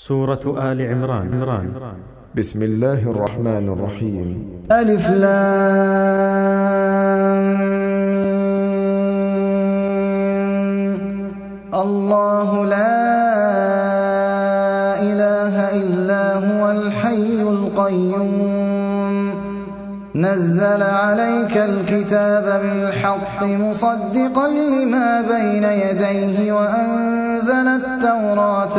سورة آل عمران. بسم الله الرحمن الرحيم. ألف لام الله لا إله إلا هو الحي القيوم نزل عليك الكتاب بالحق مصدقا لما بين يديه وأنزل التوراة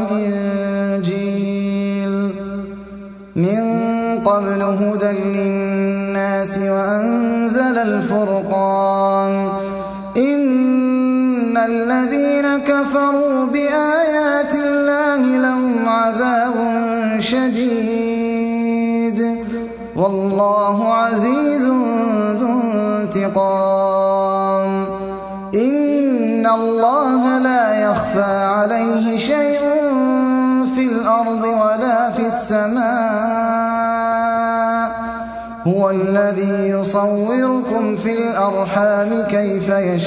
والإنجيل من قبل هدى للناس وأنزل الفرقان إن الذين كفروا بآيات الله لهم عذاب شديد والله عزيز ذو انتقام إن الله لا يخفى عليه شيء في الأرض ولا في السماء هو الذي يصوركم في الأرحام كيف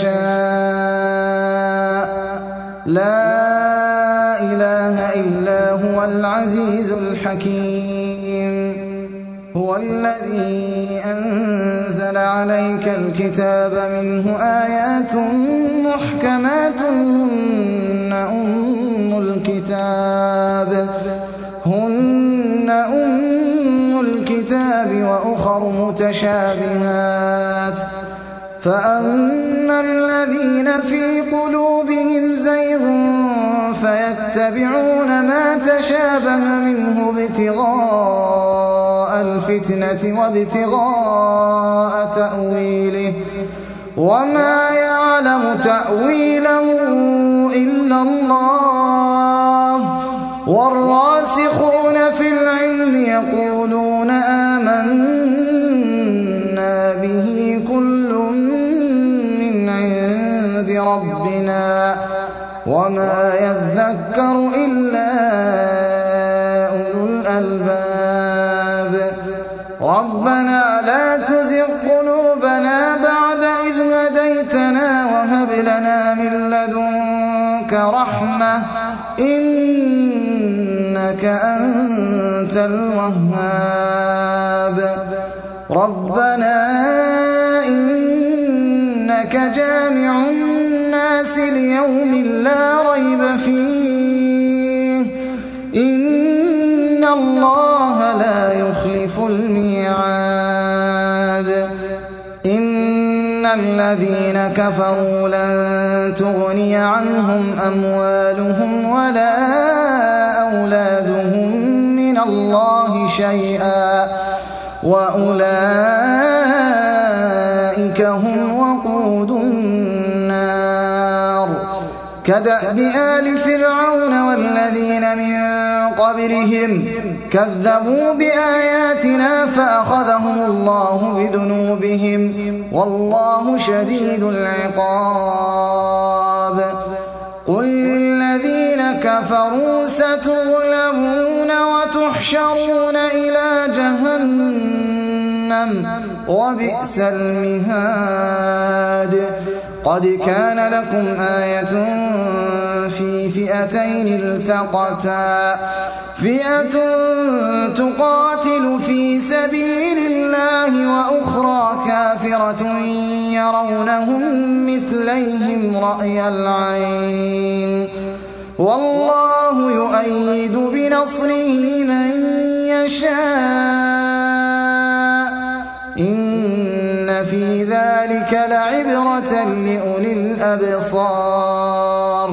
يشاء لا إله إلا هو العزيز الحكيم هو الذي أنزل عليك الكتاب منه آيات محكمات هن أم الكتاب وأخر متشابهات فأما الذين في قلوبهم زيغ فيتبعون ما تشابه منه ابتغاء الفتنة وابتغاء تأويله وما يعلم تأويله إلا الله والراسخون في العلم يقولون آمنا به كل من عند ربنا وما يذكر إلا أولو الألباب ربنا لا تزغ قلوبنا بعد إذ هديتنا وهب لنا من لدنك رحمة إنك أنت الوهاب ربنا إنك جامع الناس ليوم لا ريب فيه إن الله لا يخلف الميعاد إن الذين كفروا لن تغني عنهم أموالهم ولا أولادهم من الله شيئا وأولئك هم وقود النار كدأب آل فرعون والذين من قبلهم كذبوا بآياتنا فأخذهم الله بذنوبهم والله شديد العقاب قل للذين كفروا ستغلبون وتحشرون إلى جهنم وبئس المهاد قد كان لكم آية في فئتين التقتا فئة تقاتل في سبيل الله وأخرى كافرة يرونهم مثليهم رأي العين والله يؤيد بنصره من يشاء إن في ذلك لعبرة لأولي الأبصار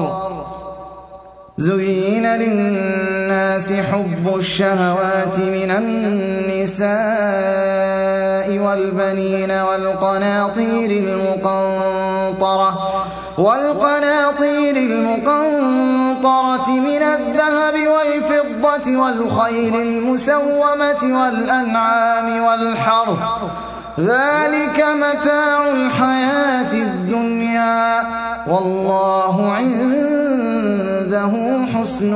زين للناس حب الشهوات من النساء والبنين والقناطير المقنطرة من الذهب والفضة والخيل المسومة والأنعام والحرث ذلك متاع الحياة الدنيا والله عنده حسن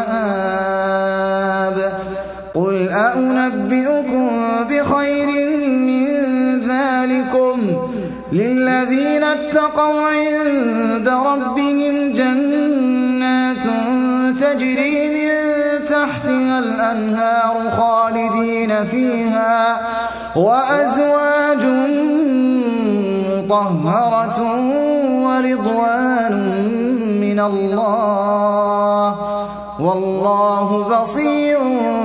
المآب قل أنبئكم بخير من ذلكم للذين اتقوا عند ربهم جنات تجري من الأنهار خالدين فيها وأزواج مطهرة ورضوان من الله والله بصير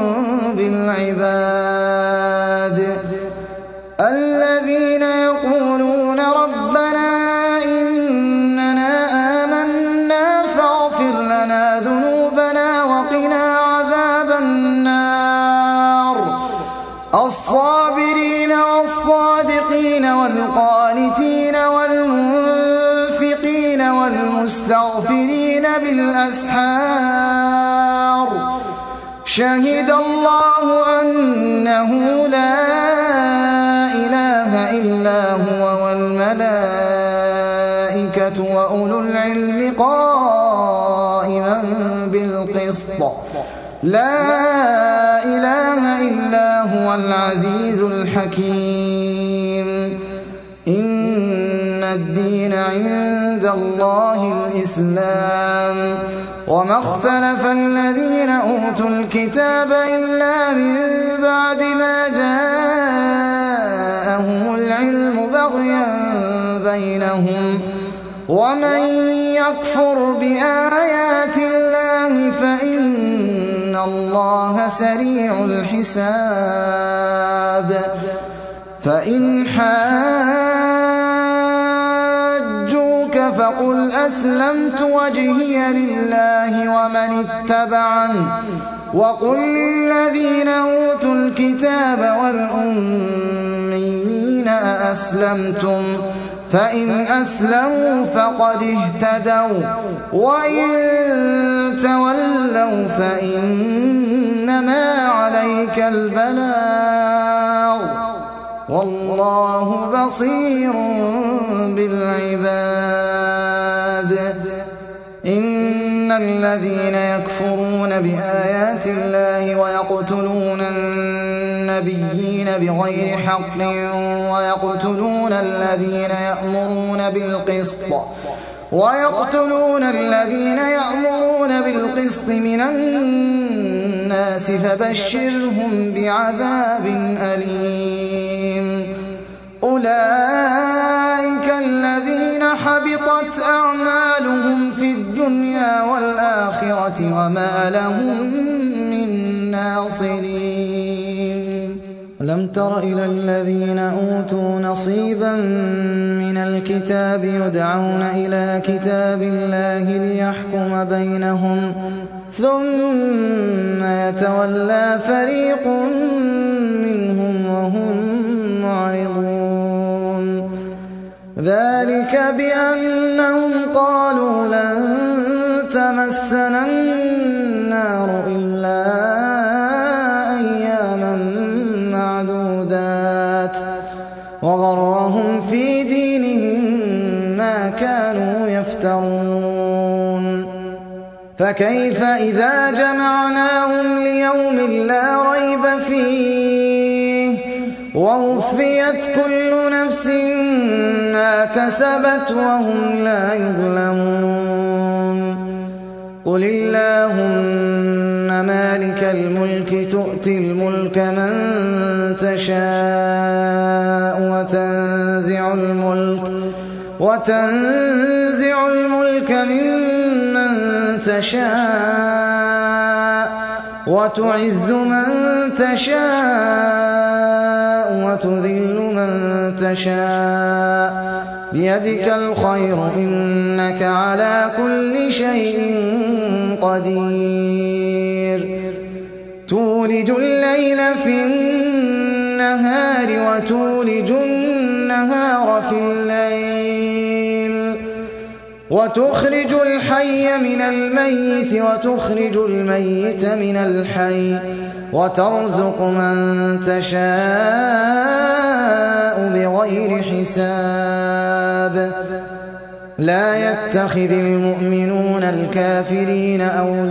بالعباد الذين يقولون ربنا إننا آمنا فاغفر لنا ذنوبنا وقنا عذاب النار الصابرين والصادقين والقانتين والمنفقين والمستغفرين بالأسحار شهد الله أنه لا إله إلا هو والملائكة وأولو العلم قائما بالقسط لا إله إلا هو العزيز الحكيم إن الدين عند الله الإسلام وما اختلف الذين أوتوا الكتاب إلا من بعد ما جاءهم العلم بغيا بينهم ومن يكفر بآيات الله فإن الله سريع الحساب فإن حاجوك فقل أسلمت وجهي لله ومن اتبعن وقل للذين أوتوا الكتاب والأميين أأسلمتم فإن أسلموا فقد اهتدوا وإن تولوا فإنما عليك البلاغ والله بصير بالعباد إن الذين يكفرون بآيات الله ويقتلون النبيين بغير حق ويقتلون الذين يأمرون بالقسط من الناس فبشرهم بعذاب أليم أولئك الذين حبطت أعمالهم في الدنيا والآخرة وما لهم من ناصرين لم تر إلى الذين أوتوا نصيبا من الكتاب يدعون إلى كتاب الله ليحكم بينهم ثم يتولى فريق منهم وهم معرضون ذلك بأنهم قالوا لن تمسنا النار إلا أياما معدودات وغرهم في دينهم ما كانوا يفترون فكيف إذا جمعناهم ليوم لا ريب فيه ووفيت كل نفس ما كسبت وهم لا يظلمون قل اللهم مالك الملك تؤتي الملك من تشاء وتنزع الملك ممن تشاء وتعز من تشاء وتذل من تشاء بيدك الخير إنك على كل شيء قدير تولج الليل في النهار وتولج النهار في الليل وتخرج الحي من الميت وتخرج الميت من الحي وترزق من تشاء بغير حساب لا يتخذ المؤمنون الكافرين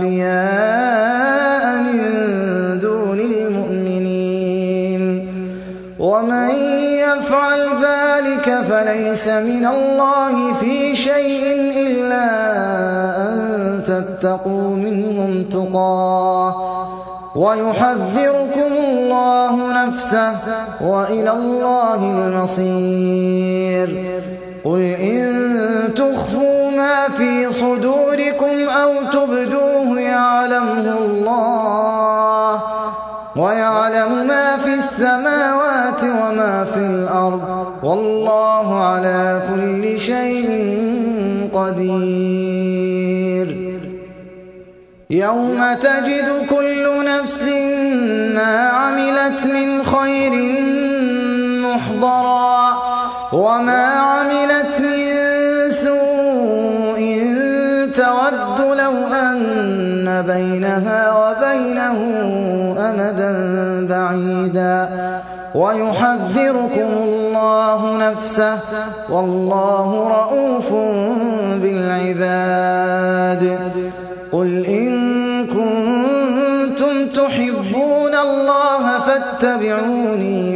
أولياء من دون المؤمنين ومن يفعل ذلك فليس من الله في شيء إلا أن تتقوا منهم تقاه ويحذركم الله نفسه وإلى الله المصير. قل إن تخفوا ما في صدوركم أو تبدوه يعلمه الله، ويعلم ما في السماوات وما في الأرض، والله على كل شيء قدير. يوم تجد كل نفس ما عملت من خير محضرا وما عملت من سوء تود لو أن بينها وبينه أمدا بعيدا، ويحذركم الله نفسه والله رءوف بالعباد. قل إن كنتم تحبون الله فاتبعوني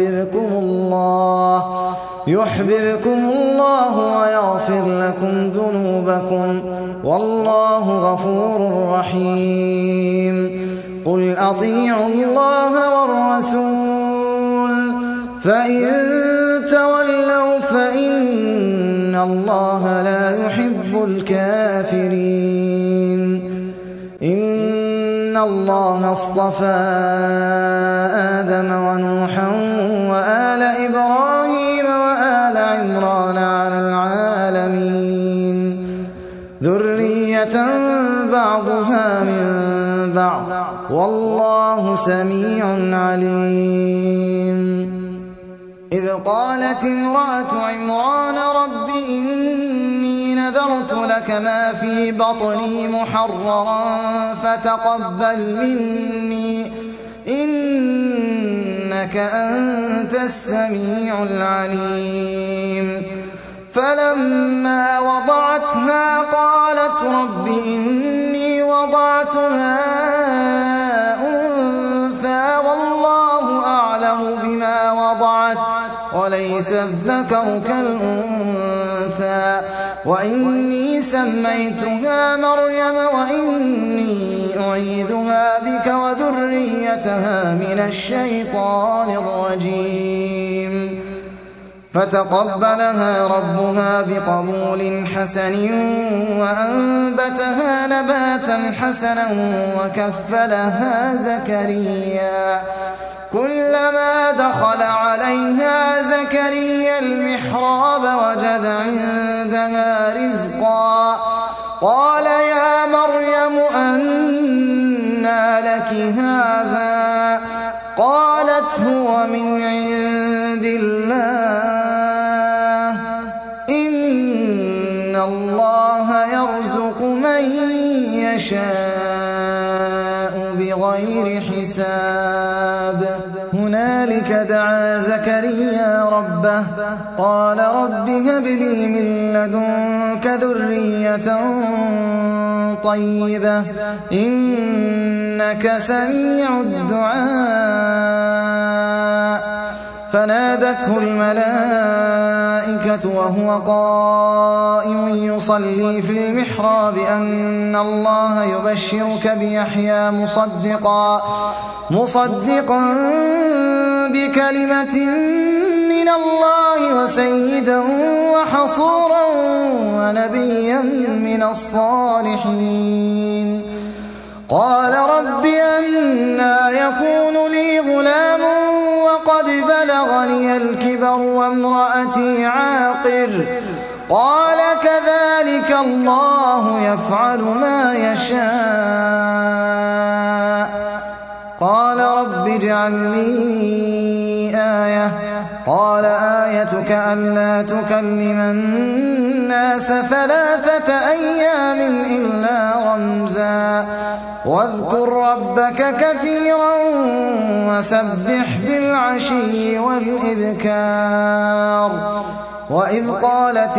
يحببكم الله ويغفر لكم ذنوبكم، والله غفور رحيم. قل أطيعوا الله والرسول فإن تولوا فإن الله لا يحب الكافرين. إن الله اصطفى آدم ونوحا وآل إبراهيم وآل عمران على العالمين ذرية بعضها من بعض، والله سميع عليم. إذ قالت امرأة عمران رب إني نذرت لك ما في بطني محررا فتقبل مني إنك أنت السميع العليم. فلما وضعتها قالت رب إني وضعتها أنثى والله أعلم بما وضعت وليس الذكر كالأنثى وإني سميتها مريم وإني أعيذها بك وذريتها من الشيطان الرجيم. فتقبلها ربها بقبول حسن وأنبتها نباتا حسنا وكفلها زكريا. كلما دخل عليها زكريا المحراب وجد عندها رزقا قال يا مريم أنى لك هذا؟ قالت هو من عند الله إن الله يرزق من يشاء بغير حساب. هنالك دعا زكريا ربه قال رب هب لي من لدنك ذرية طيبة إنك سميع الدعاء. فنادته الملائكة وهو قائم يصلي في المحراب أن الله يبشرك بيحيى مصدقا بكلمة من الله وسيدا وحصورا ونبيا من الصالحين. قال رب أنى يكون لي غلام وقد بلغني الكبر وامرأتي عاقر؟ قال كذلك الله يفعل ما يشاء. قال رب اجعل لي آية. قال آيتك ألا تكلم الناس 3 أيام إلا رمزا واذكر ربك كثيرا وسبح بالعشي والإبكار. وإذ قالت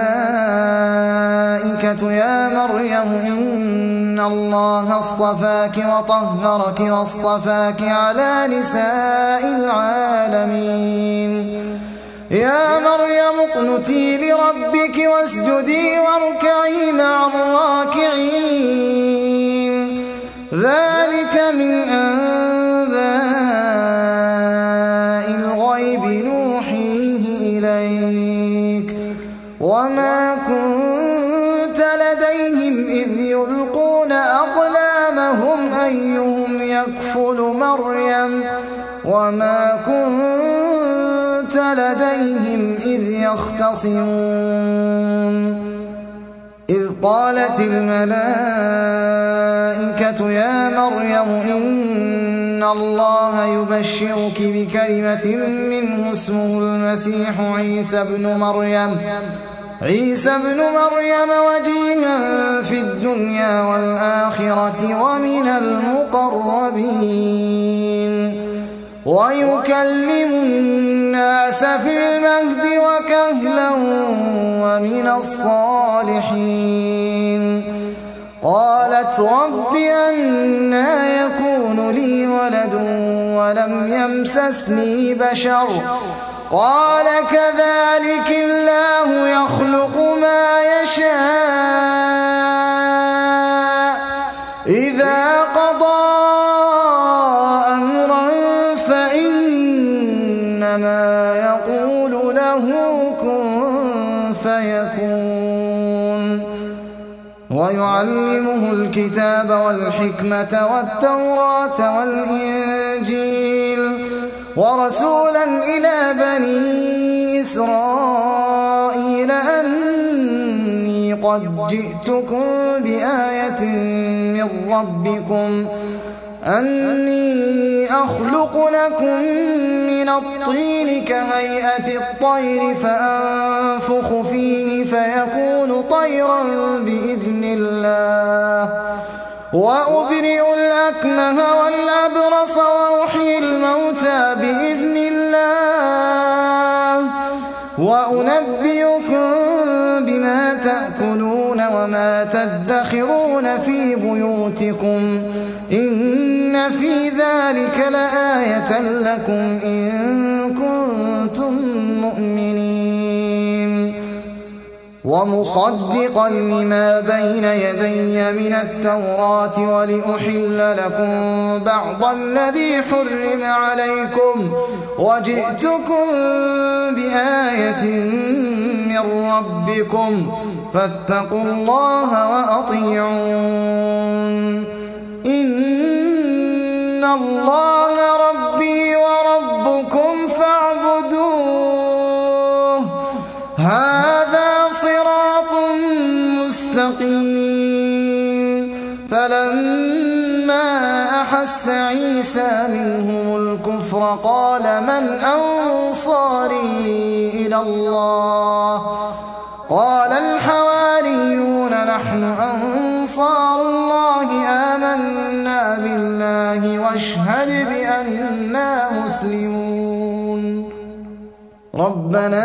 الملائكة يا مريم إن الله اصطفاك وطهرك واصطفاك على نساء العالمين. يا مريم اقنتي لربك واسجدي واركعي مع الراكعين. ذلك من أيهم يكفل مريم وما كنت لديهم إذ يختصمون إذ قالت الملائكة يا مريم إن الله يبشرك بكلمة منه اسمه المسيح عيسى ابن مريم وجيها في الدنيا والآخرة ومن المقربين ويكلم الناس في المهد وكهلا ومن الصالحين قالت رب أنى يكون لي ولد ولم يمسسني بشر قال كذلك الله يخلق ما يشاء إذا قضى أمرا فإنما يقول له كن فيكون ويعلمه الكتاب والحكمة والتوراة والإنجيل ورسولا إلى بني إسرائيل أني قد جئتكم بآية من ربكم أني أخلق لكم من الطين كهيئة الطير فأنفخ فيه فيكون طيرا بإذن الله وأبرئ الأكمه والأبرص وأحيي الموتى بإذن الله وأنبئكم بما تأكلون وما تدخرون في بيوتكم إن في ذلك لآية لكم إن كنتم مؤمنين ومصدقا لما بين يدي من التوراة ولأحل لكم بعض الذي حرم عليكم وجئتكم بآية من ربكم فاتقوا الله وأطيعون إن الله ربي وربكم فاعبدوه هذا صراط مستقيم فلما أحس عيسى منهم الكفر قال من أنصاري إلى الله قال الحواريون نحن أنصار الله آمنا بالله واشهد بأننا مسلمون ربنا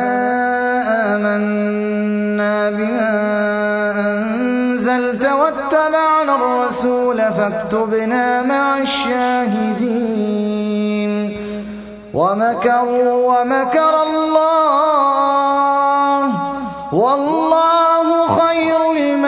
آمنا بما أنزلت واتبعنا الرسول فاكتبنا مع الشاهدين ومكروا ومكر الله والله خير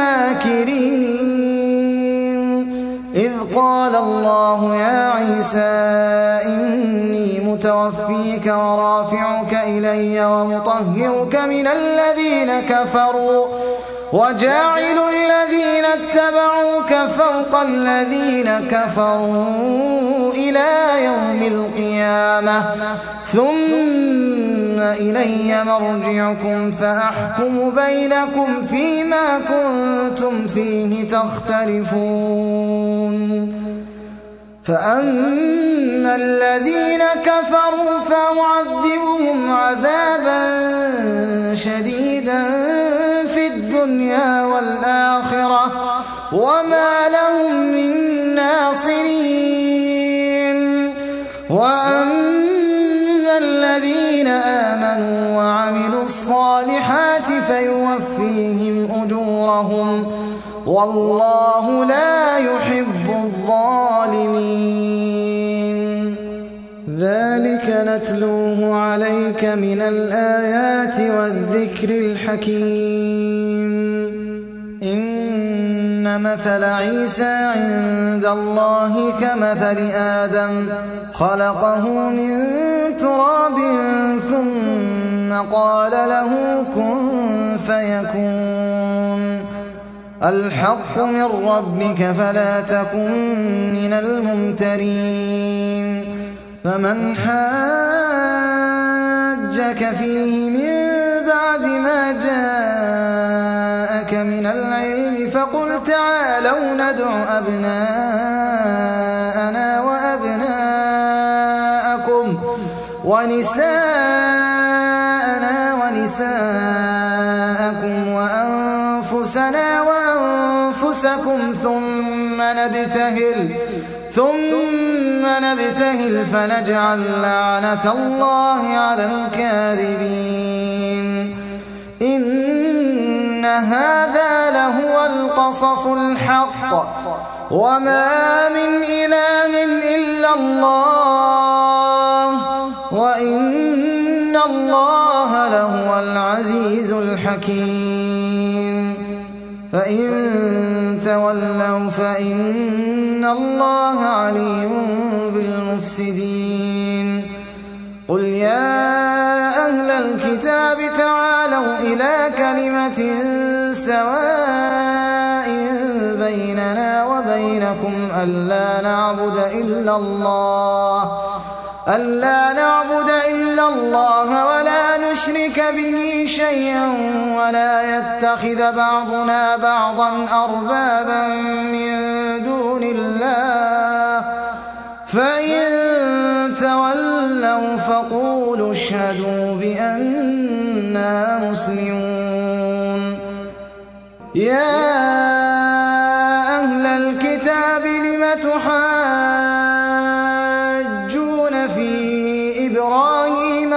الماكرين إذ قال الله يا عيسى إني متوفيك ورافعك إلي ومطهرك من الذين كفروا وجاعل الذين اتبعوك فوق الذين كفروا إلى يوم القيامة ثم إلي مرجعكم فأحكم بينكم فيما كنتم فيه تختلفون فأما الذين كفروا فأعذبهم عذابا شديدا في الدنيا والآخرة وما لهم من ناصرين وأما الذين آمنوا وعملوا الصالحات فيوفيهم أجورهم والله لا يحب الظالمين ذلك نتلوه عليك من الآيات والذكر الحكيم إن مثل عيسى عند الله كمثل آدم خلقه من تراب ثم قال له كن فيكون الحق من ربك فلا تكن من الممترين فمن حاجك فيه من بعد ما جاءك من العلم فقل تعالوا ندع أبناءنا وأبناءكم ونساءنا ونساءكم وأنفسنا وأنفسكم ثم نبتهل فنجعل لعنة الله على الكاذبين إن هذا لهو القصص الحق وما من إله إلا الله وإن الله لهو العزيز الحكيم فإن تولوا فإن الله عليم بالمفسدين قل يا أهل الكتاب تعالوا إلى كلمة سواء بيننا وبينكم ألا نعبد إلا الله ولا نشرك به شيئا ولا يتخذ بعضنا بعضا أربابا من دون الله فإن تولوا فقولوا اشهدوا بأننا مسلمون يا أهل الكتاب لم تحاجون في إبراهيم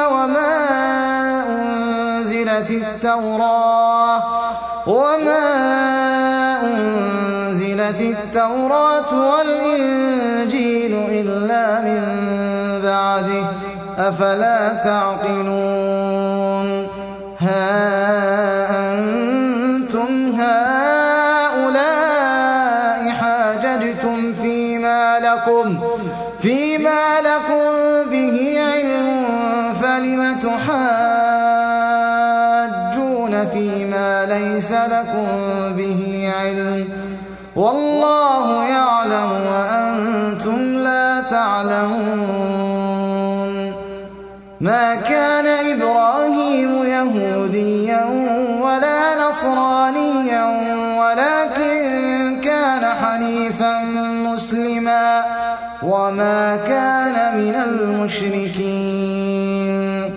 وما أنزلت التوراة والإنجيل إلا من بعده أفلا تعقلون ها أنتم هؤلاء حاججتم فيما لكم به علم فلم تحاجون فيما ليس لكم به علم والله يعلم وأنتم لا تعلمون ما كان إبراهيم يهوديا ولا نصرانيا ولكن كان حنيفا مسلما وما كان من المشركين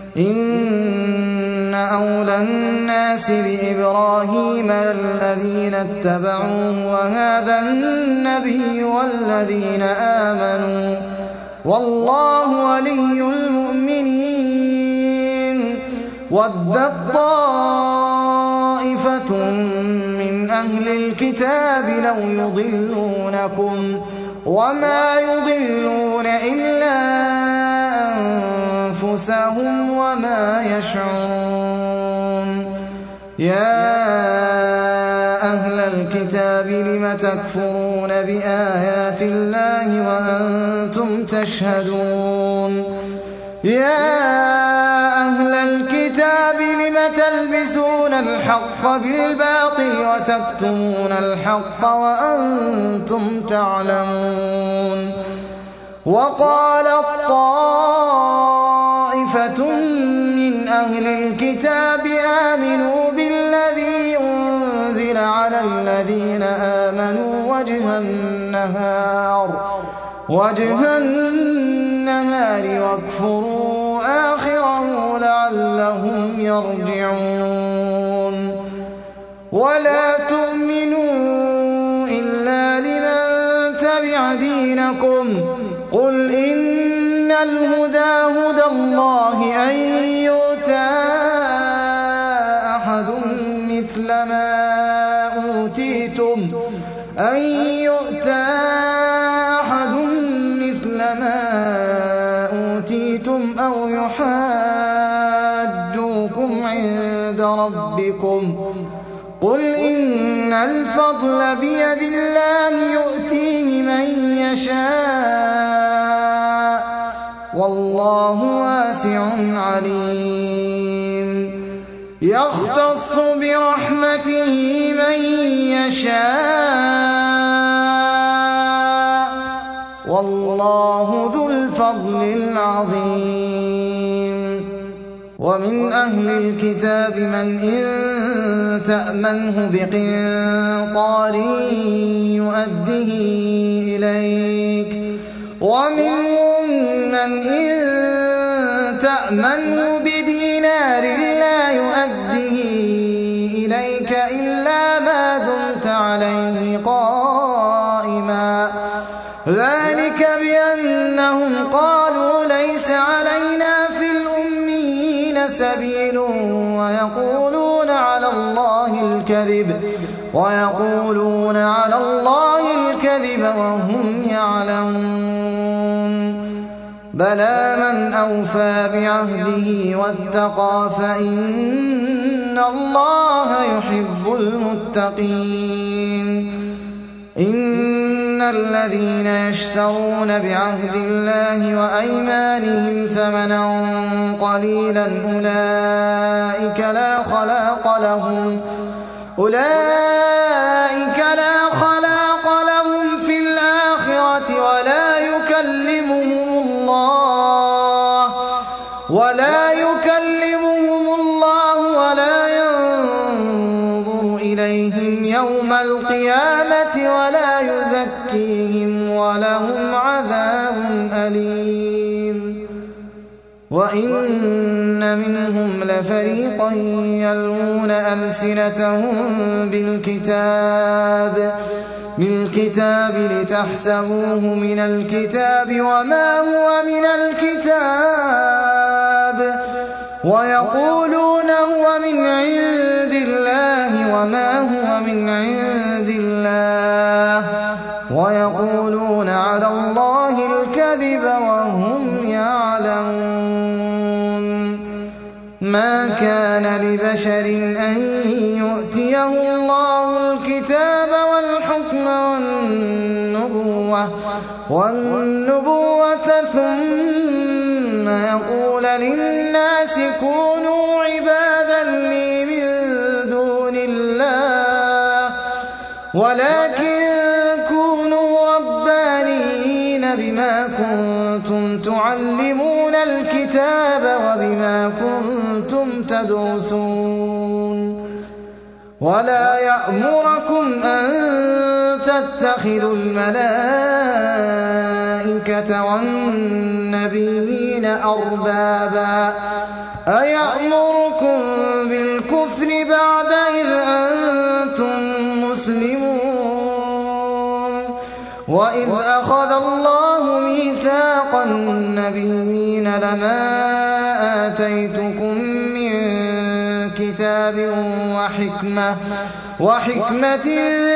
إن أولى الناس بإبراهيم الذين اتبعوه وهذا النبي والذين آمنوا والله ولي المؤمنين ودت طائفة من أهل الكتاب لو يضلونكم وما يضلون إلا أنفسهم وما يشعرون يا أهل الكتاب لم تكفرون بآيات الله وأنتم تشهدون يا أهل الكتاب لم تلبسون الحق بالباطل وتكتمون الحق وأنتم تعلمون وقالت طائفة من أهل الكتاب آمنوا بالذي أنزل على الذين آمنوا وجه النهار واكفروا آخره لعلهم يرجعون ولا تؤمنوا إلا لمن تبع دينكم قل إن الهدى هدى الله أن يؤتى أحد مثل ما أوتيتم أو يحاجوكم عند ربكم قل إن الفضل بيد الله يؤتيه من يشاء والله واسع عليم يختص برحمته من يشاء والله ذو الفضل العظيم ومن أهل الكتاب من إن تأمنه بقنطار يؤده إليك ومنهم من إن تأمنه بدينار لا يؤده إليك إلا ما دمت عليه قائما ذلك بأنهم قالوا ليس علينا في الأميين سبيل ويقولون على الله الكذب وهم يعلمون بلى من أوفى بعهده واتقى فإن الله يحب المتقين إن الذين يشترون بعهد الله وأيمانهم ثمنا قليلا أولئك لا خلاق لهم في الآخرة ولا يكلمهم الله ولا ينظر إليهم يوم القيامة ولا يزكيهم ولهم عذاب أليم وإن منهم لفريقا يلوون ألسنتهم بالكتاب لتحسبوه من الكتاب وما هو من الكتاب ويقولون هو من عند الله وما هو من عند الله ويقولون على الله الكذب وهم يعلمون ما كان لبشر أن يؤتيه الله الكتاب والحكم والنبوة ثم يقول للناس كونوا عبادا لي من دون الله ولكن كونوا ربانيين بما كنتم تعلمون الكتاب وبما كنتم تدرسون ولا يأمركم أن تتخذوا الملائكة والنبيين أربابا أيأمركم بالكفر بعد إذ أنتم مسلمون وإذ أخذ الله ميثاق النبيين لما آتيتكم من كتاب وحكمة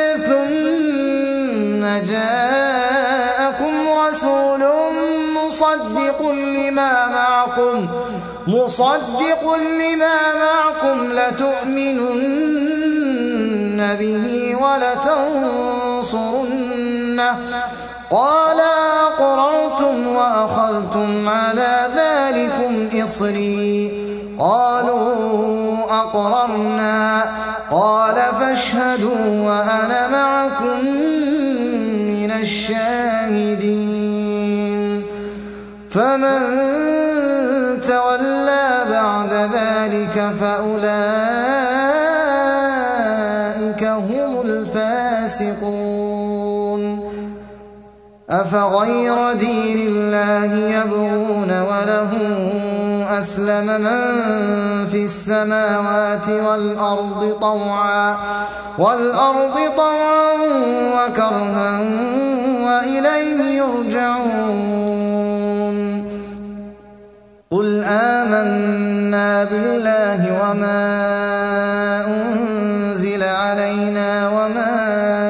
ثم جاءكم رسول مصدق لما معكم لتؤمنن به ولتنصرنه قال أقررتم وأخذتم على ذلكم إصري قالوا أقررنا قال فاشهدوا وأنا معكم من الشاهدين فمن تولى بعد ذلك فأولئك هم الفاسقون أفغير دين الله يبغون وله أسلم من في السماوات والأرض طوعا وكرها وإليه يرجعون قل آمنا بالله وما أنزل علينا وما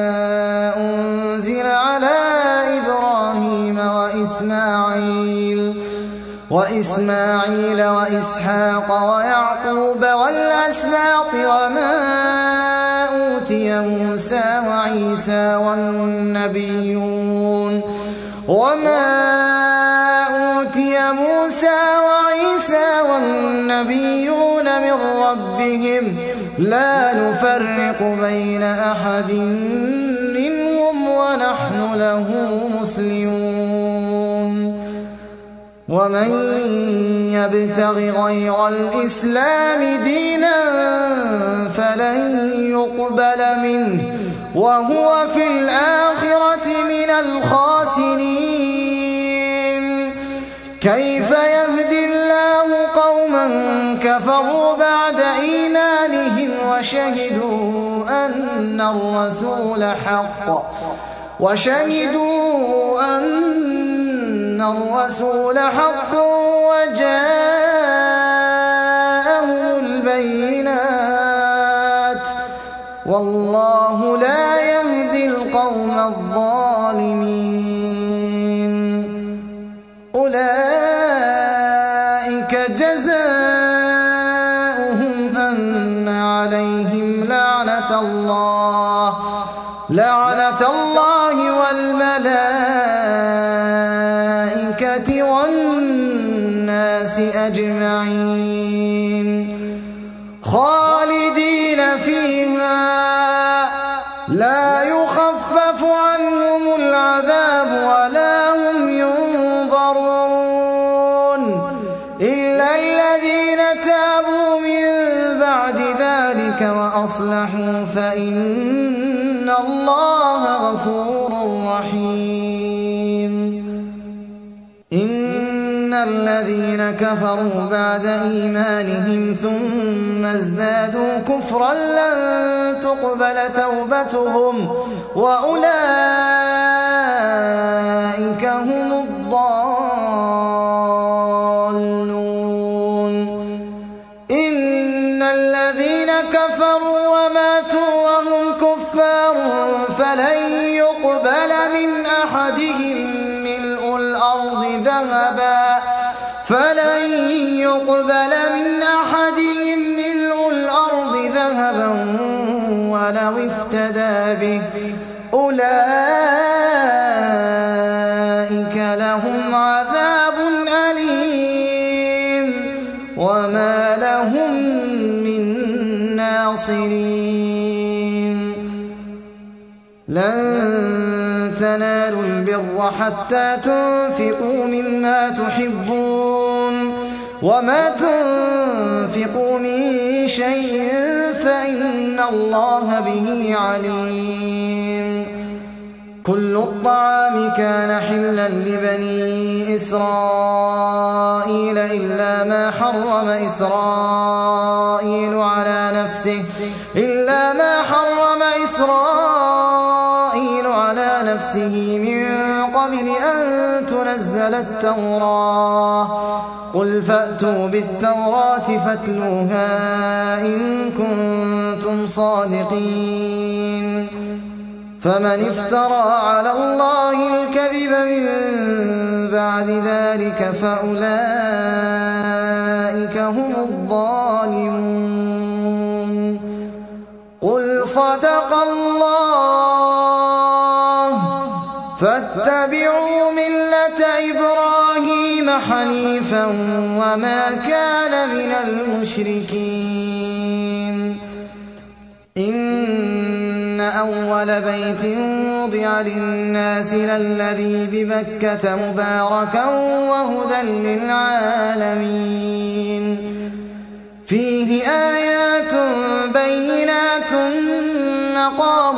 أنزل على إبراهيم وإسماعيل وإسحاق ويعقوب والأسباط وما أوتي موسى وعيسى والنبيون من ربهم لا نفرق بين أحد منهم ونحن له مسلمون ومن يبتغ غير الإسلام دينا فلن يقبل منه وهو في الآخرة من الخاسرين كيف يهدي الله قوما كفروا بعد إيمانهم وشهدوا أن الرسول حق وجاءهم البينات والله لا يهدي القوم الظالمين أولئك جزاؤهم أن عليهم لعنة الله والملائكة والناس أجمعين خالدين فيها لا يخفف عنهم العذاب ولا هم ينظرون إلا الذين تابوا من بعد ذلك وأصلحوا فإن الله غفور رحيم إن الذين كفروا بعد إيمانهم ثم ازدادوا كفرا لن تقبل توبتهم وأولئك هم الضالون إن الذين كفروا وماتوا وهم كفار فلن يقبل من أحدهم ملء الأرض ذهبا ولو افتدى به أولئك لهم عذاب أليم وما لهم من ناصرين لن تنالوا البر حتى تنفقوا مما تحبون وما تنفقوا من شيء فإن الله به عليم كل الطعام كان حلا لبني إسرائيل إلا ما حرم إسرائيل على نفسه من قبل أن تنزل التوراة قل فأتوا بالتوراة فاتلوها إن كنتم صادقين فمن افترى على الله الكذب من بعد ذلك فأولئك هم الظالمون قل صدق الله فاتبعوا ملة إبراهيم حنيفا وما كان من المشركين إن أول بيت وضع للناس للذي ببكة مباركا وهدى للعالمين فيه آيات بينات مقام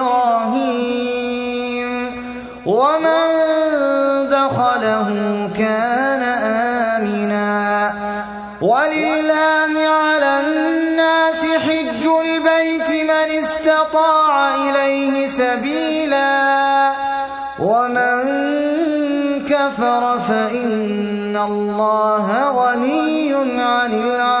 إبراهيم ومن دخله كان آمنا ولله على الناس حج البيت من استطاع إليه سبيلا ومن كفر فإن الله غني عن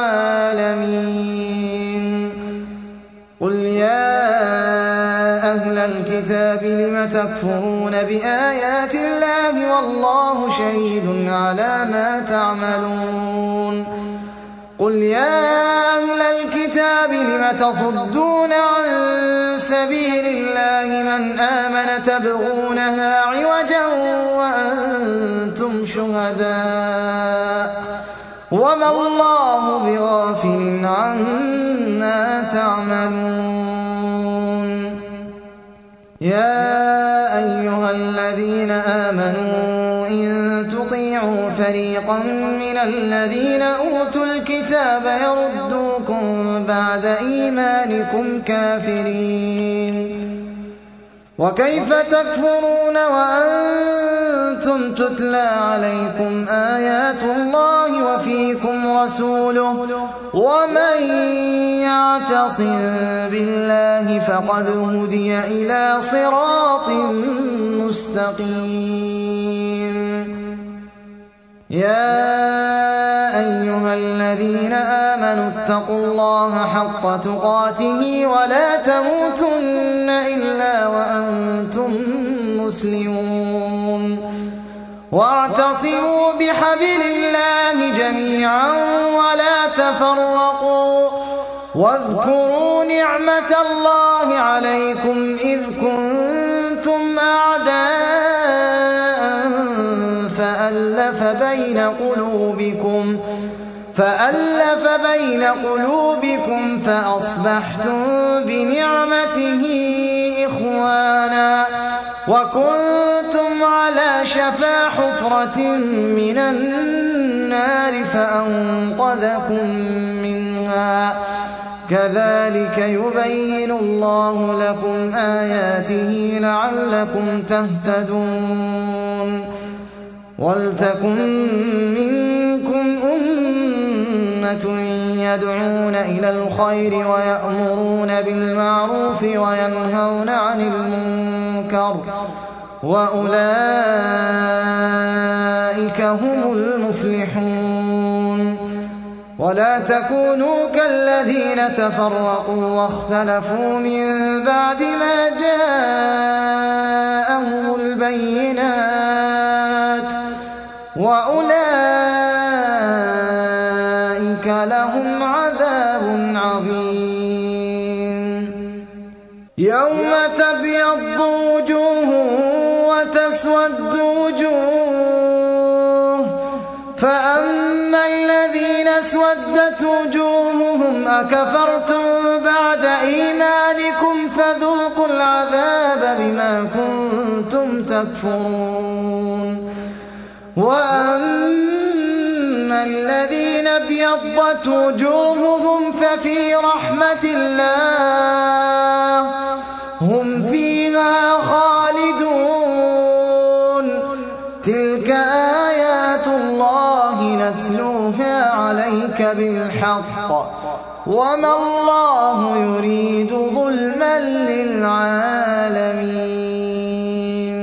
العالمين قل يا أهل الكتاب لم تكفرون بآيات الله والله شهيد على ما تعملون قل يا أهل الكتاب لم تصدون عن سبيل الله من آمن تبغونها عوجا وأنتم شهداء وما الله بغافل عما تعملون إن تطيعوا فريقا من الذين أوتوا الكتاب يردوكم بعد إيمانكم كافرين. وكيف تكفرون وأنتم تتلى عليكم آيات الله وفيكم رسوله ومن يعتصم بالله فقد هدي إلى صراط مستقيم. يا أيها الذين آمنوا اتقوا الله حق تقاته ولا تموتن إلا وأنتم مسلمون. واعتصموا بحبل الله جميعا ولا تفرقوا واذكروا نعمة الله عليكم إذ كنتم أعداء فألف بين قلوبكم فأصبحتم بنعمته إخوانا وكنتم على شفا حفرة من النار فأنقذكم منها. كذلك يبين الله لكم آياته لعلكم تهتدون. ولتكن منكم أمة يدعون إلى الخير ويأمرون بالمعروف وينهون عن المنكر وأولئك هم المفلحون. ولا تكونوا كالذين تفرقوا واختلفوا من بعد ما جاءهم البينات وأولئك لهم عذاب عظيم. يوم تبيض وجوه وتسود وجوه فأما الذين اسودت وجوههم أكفرتم بعد إيمانكم فذوقوا العذاب بما كنتم تكفرون. وأما الذين ابيضت وجوههم ففي رحمة الله هم فيها خالدون. تلك آيات الله نتلوها عليك بالحق وما الله يريد ظلما للعالمين.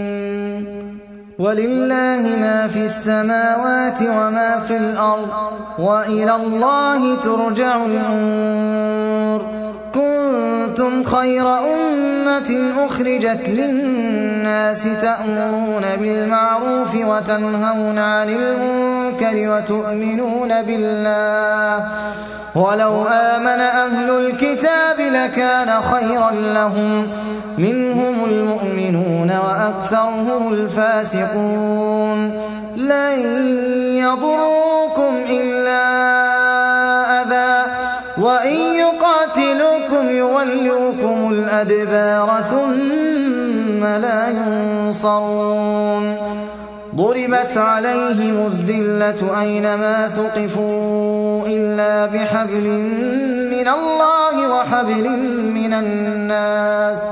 ولله ما في السماوات وما في الأرض وإلى الله ترجع الأمور. كنتم خير أمة أخرجت للناس تأمرون بالمعروف وتنهون عن المنكر وتؤمنون بالله ولو آمن أهل الكتاب لكان خيرا لهم منهم المؤمنون وأكثرهم الفاسقون. لن يضروكم إلا أذى وإن يقاتلوكم يولوكم الأدبار ثم لا ينصرون. ضربت عليهم الذلة أينما ثقفوا إلا بحبل من الله وحبل من الناس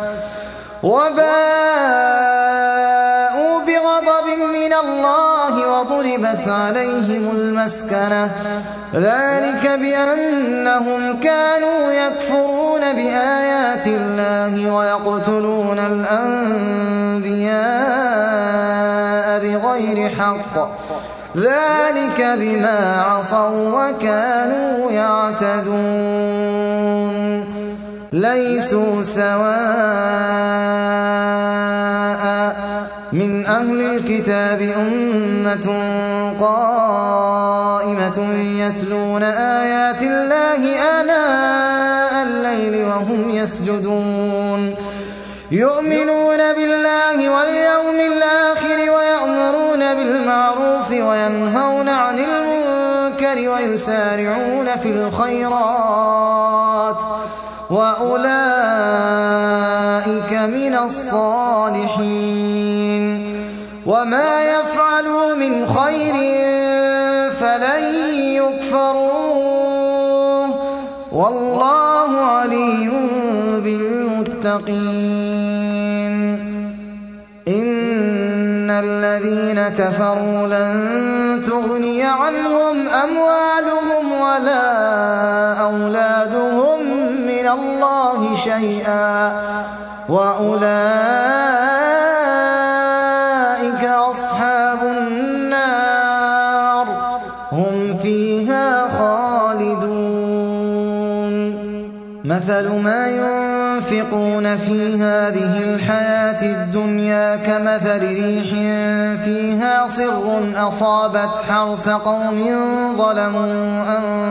وباءوا بغضب من الله وضربت عليهم المسكنة ذلك بأنهم كانوا يكفرون بآيات الله ويقتلون الأنبياء بغير حق ذلك بما عصوا وكانوا يعتدون. ليسوا سواء من أهل الكتاب أمة قائمة يتلون آيات الله آناء الليل وهم يسجدون يؤمنون بالله واليوم الآخر ويأمرون بالمعروف وينهون عن المنكر ويسارعون في الخيرات وأولئك من الصالحين. وما يفعل من خير فلن يكفروه والله عليم بالمتقين إن الذين كفروا لن تغني عنهم أموالهم ولا أولادهم من الله شيئا وأولئك أصحاب النار هم فيها خالدون مثل ما ينفقون في هذه الحياة الدنيا كمثل ريح فيها صر أصابت حرث قوم ظلموا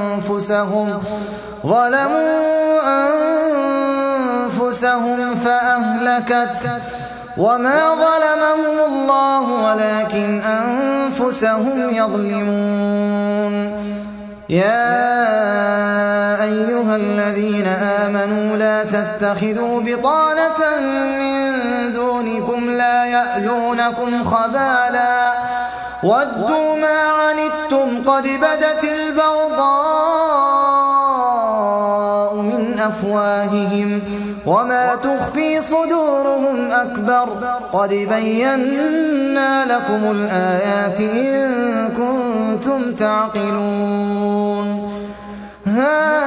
أنفسهم فأهلكت وما ظلمهم الله ولكن أنفسهم يظلمون يا أيها الذين آمنوا لا تتخذوا بطانة من دونكم لا يألونكم خبالا ودوا ما عنتم قد بدت البغضاء من أفواههم وما تخفي صدورهم أكبر قد بينا لكم الآيات إن كنتم تعقلون ها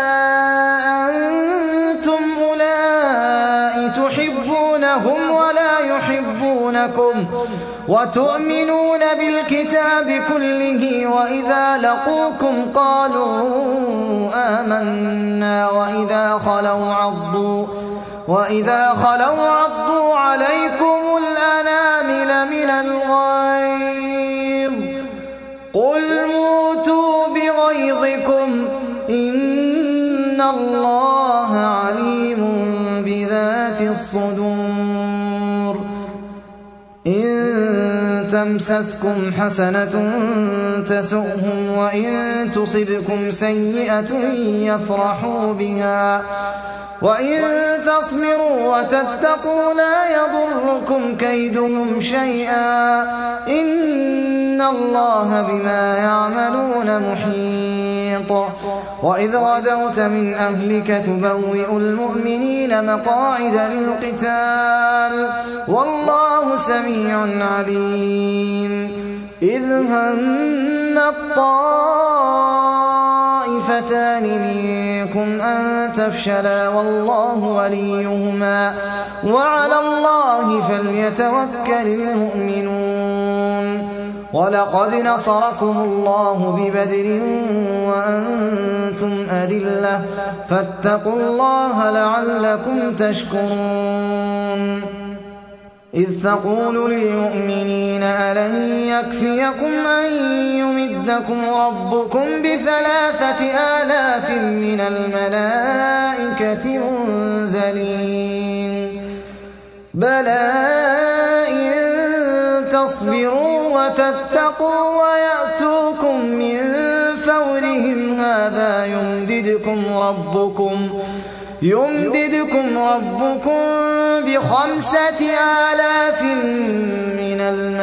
أنتم أولئك تحبونهم ولا يحبونكم وتؤمنون بالكتاب كله وإذا لقوكم قالوا آمنا وإذا خلوا عضوا عليكم الأنامل من الغيظ قل موتوا بغيظكم إن الله عليم بذات الصدور إن تمسسكم حسنة تسؤهم وإن تصبكم سيئة يفرحوا بها وإن تصبروا وتتقوا لا يضركم كيدهم شيئا إن الله بما يعملون محيط وإذ غدوت من أهلك تبوئ المؤمنين مقاعد للقتال والله سميع عليم إذ هم الطائفتان منكم أن تفشلا والله وليهما وعلى الله فليتوكل المؤمنون ولقد نصركم الله ببدر وأنتم أذلة فاتقوا الله لعلكم تشكرون إذ تقول للمؤمنين ألن يكفيكم أن يمدكم ربكم ب3,000 من الملائكة منزلين بلى إن تصبروا وتتقوا ويأتوكم من فورهم هذا يمددكم ربكم ب5,000 من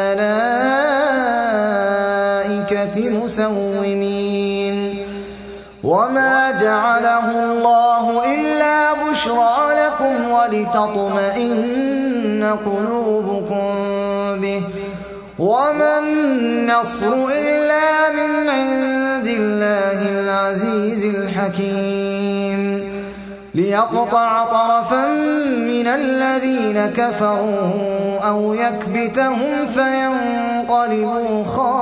الملائكة مسومين وما جعله الله إلا بشرى لكم ولتطمئن قلوبكم به وما النصر إلا من عند الله العزيز الحكيم ليقطع طرفا من الذين كفروا أو يكبتهم فينقلبوا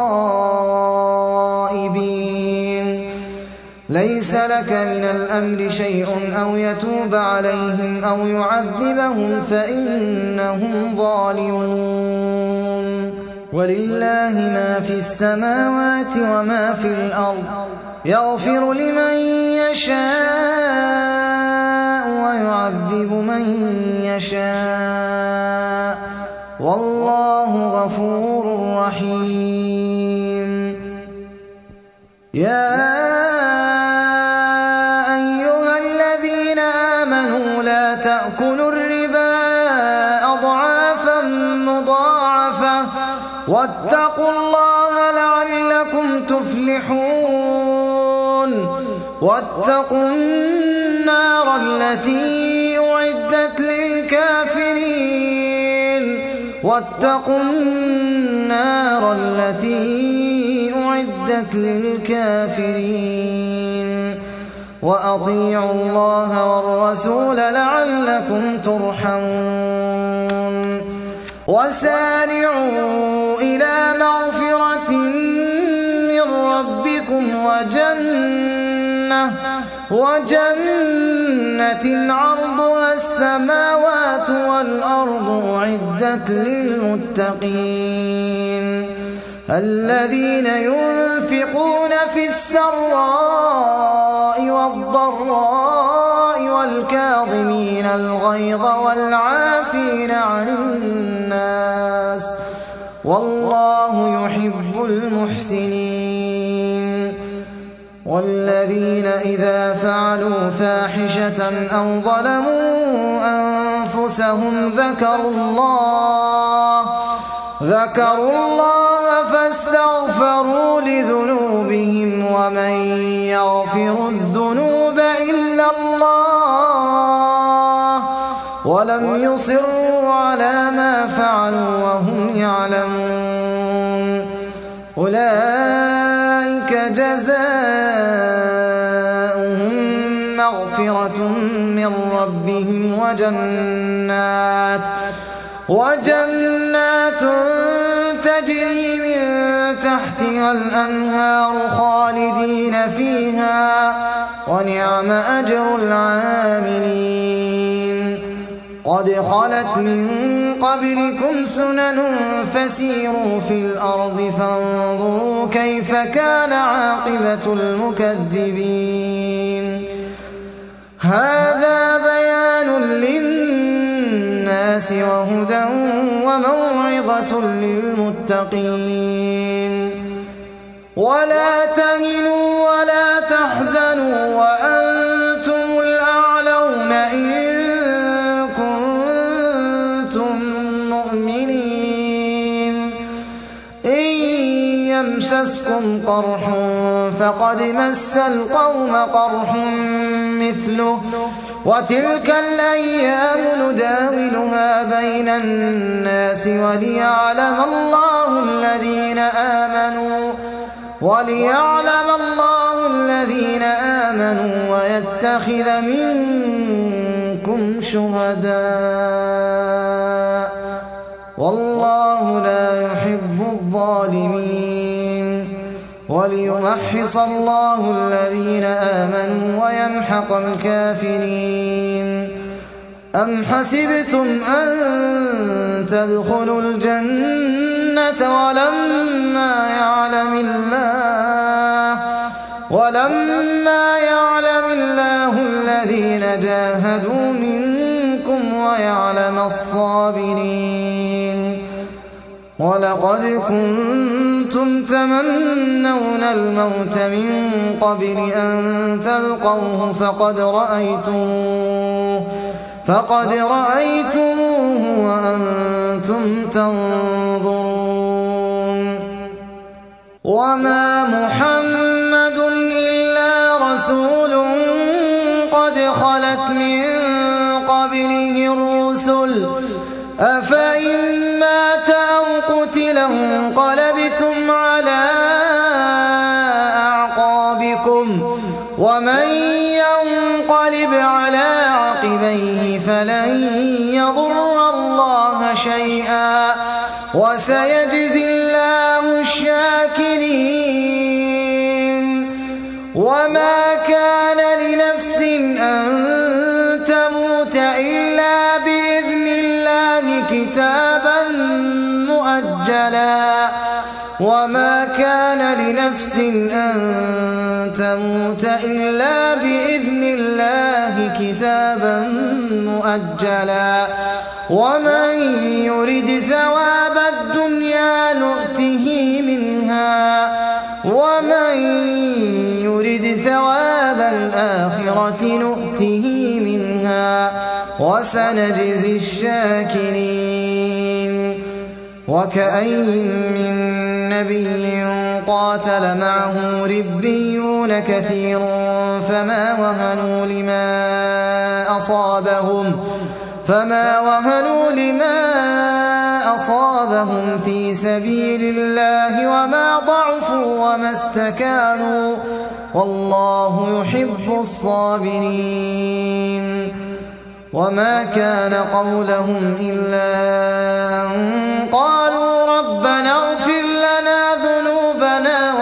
خائبين ليس لك من الأمر شيء أو يتوب عليهم أو يعذبهم فإنهم ظالمون ولله ما في السماوات وما في الأرض يغفر لمن يشاء ويعذب من يشاء والله غفور رحيم يا أيها الذين آمنوا لا تأكلوا الربا أضعافا مضاعفة واتقوا واتقوا الله لعلكم تفلحون واتقوا النار التي أعدت للكافرين واتقوا النار التي أعدت للكافرين وأطيعوا الله والرسول لعلكم ترحمون وسارعوا إلى مغفرة من ربكم وجنة عرضها السماوات والأرض أعدت للمتقين الذين ينفقون في السراء والضراء والكاظمين الغيظ والعافين عن الناس والله يحب المحسنين والذين إذا فعلوا فاحشة أو ظلموا أنفسهم ذكروا الله فاستغفروا لذنوبهم ومن يغفر الذنوب إلا الله ولم يصروا على ما فعلوا وهم يعلمون أولئك جزاؤهم مغفرة من ربهم وجنات تجري من تحتها الأنهار خالدين فيها ونعم أجر العاملين قد خلت من قبلكم سنن فسيروا في الأرض فانظروا كيف كان عاقبة المكذبين هذا بيان للناس وهدى وموعظة للمتقين ولا تهنوا ولا تحزنوا وأنتم الأعلون إن كنتم مؤمنين إن يمسسكم قرح فقد مس القوم قرح مثله وتلك الأيام نداولها بين الناس وليعلم الله الذين آمنوا ويتخذ منكم شهداء والله لا يحب الظالمين وليمحص الله الذين آمنوا ويمحق الكافرين أم حسبتم أن تدخلوا الجنة ولما يعلم الله الذين جاهدوا منكم ويعلم الصابرين ولقد كنتم تمنون الموت من قبل أن تلقوه فقد رأيتموه وأنتم تنظرون وما محمد إلا رسول قد خلت من قبله الرسل أفإن مات أو قتل انقلبتم على أعقابكم ومن ينقلب على عقبيه فلن يضر الله شيئا وسيجزي الله الشاكرين وما كان لنفس أن تموت إلا بإذن الله كتابا مؤجلا وما كان لنفس أن تموت إلا بإذن الله كتابا مؤجلا ومن يرد ثواب الدنيا نؤته منها ومن يرد ثواب الآخرة نؤته منها وسنجزي الشاكرين وكأين من نبي قاتل معه ربيون كثير فما وهنوا لما أصابهم في سبيل الله وما ضعفوا وما استكانوا والله يحب الصابرين. وما كان قولهم إلا أن قالوا ربنا اغفر لنا ذنوبنا